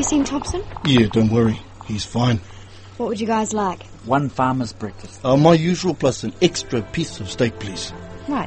you seen Thompson? Yeah, don't worry. He's fine. What would you guys like? One farmer's breakfast. My usual plus an extra piece of steak, please. Right.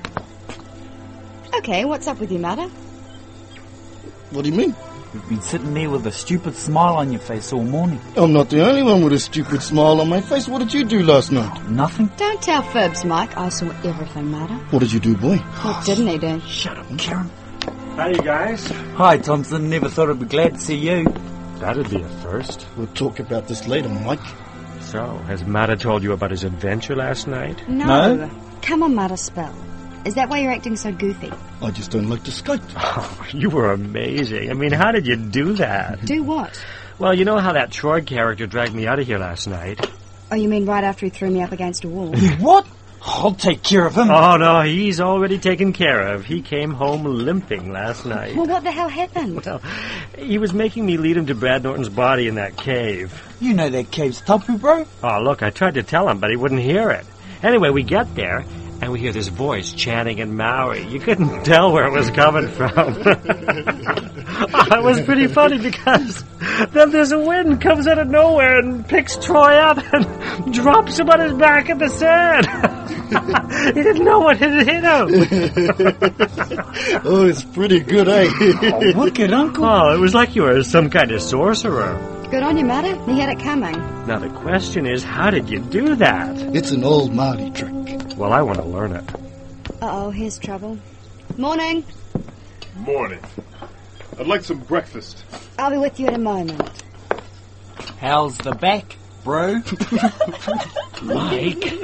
Okay, what's up with you, Matter? What do you mean? You've been sitting there with a stupid smile on your face all morning. I'm not the only one with a stupid smile on my face. What did you do last night? Nothing? Don't tell fibs, Mike. I saw everything, Matter. What did you do, boy? What didn't he do? Shut up, Karen. Hi, you guys. Hi, Thompson. Never thought I'd be glad to see you. That'd be a first. We'll talk about this later, Mike. So, has Matta told you about his adventure last night? No. Come on, Matter, spell. Is that why you're acting so goofy? I just don't like to skate. Oh, you were amazing. I mean, how did you do that? Do what? Well, you know how that Troy character dragged me out of here last night? Oh, you mean right after he threw me up against a wall? What? I'll take care of him. Oh, no, he's already taken care of. He came home limping last night. Well, what the hell happened? Well, he was making me lead him to Brad Norton's body in that cave. You know that cave's tapu, bro. Oh, look, I tried to tell him, but he wouldn't hear it. Anyway, we get there, and we hear this voice chanting in Maori. You couldn't tell where it was coming from. It was pretty funny because then there's a wind comes out of nowhere and picks Troy up and drops him on his back in the sand. He didn't know what had hit him. Oh, it's pretty good, eh? Oh, wicked, Uncle. Oh, it was like you were some kind of sorcerer. Good on you, Matter. He had it coming. Now the question is, how did you do that? It's an old Māori trick. Well, I want to learn it. Uh-oh, here's trouble. Morning. Morning. I'd like some breakfast. I'll be with you in a moment. How's the back, bro? Mike?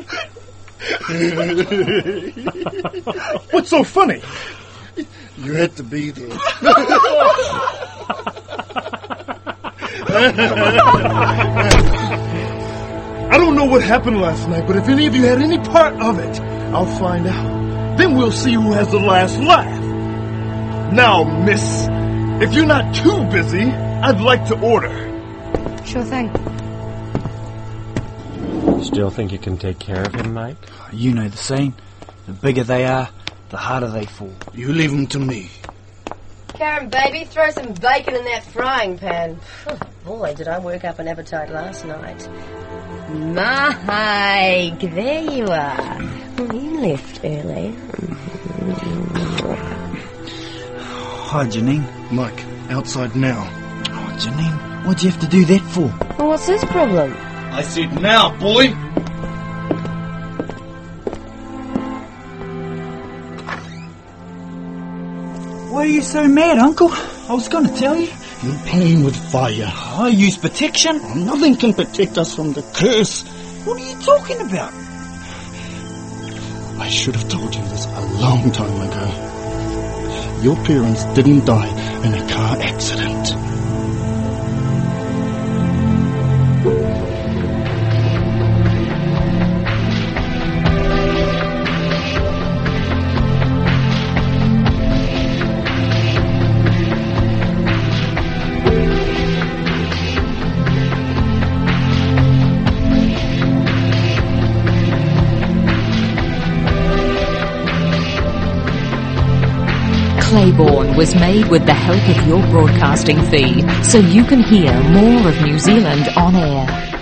What's so funny? You had to be there. I don't know what happened last night, but if any of you had any part of it, I'll find out. Then we'll see who has the last laugh. Now, miss, if you're not too busy, I'd like to order. Sure thing. Still think you can take care of him, Mike? You know the saying. The bigger they are, the harder they fall. You leave them to me. Karen, baby, throw some bacon in that frying pan. Boy, did I work up an appetite last night. Mike, there you are. Well, you left early. Hi, Janine. Mike, outside now. Oh, Janine, what'd you have to do that for? Well, what's his problem? I said now, boy. Why are you so mad, Uncle? I was going to tell you. You're playing with fire. I use protection. Nothing can protect us from the curse. What are you talking about? I should have told you this a long time ago. Your parents didn't die in a car accident. Claiborne was made with the help of your broadcasting fee, so you can hear more of New Zealand on air.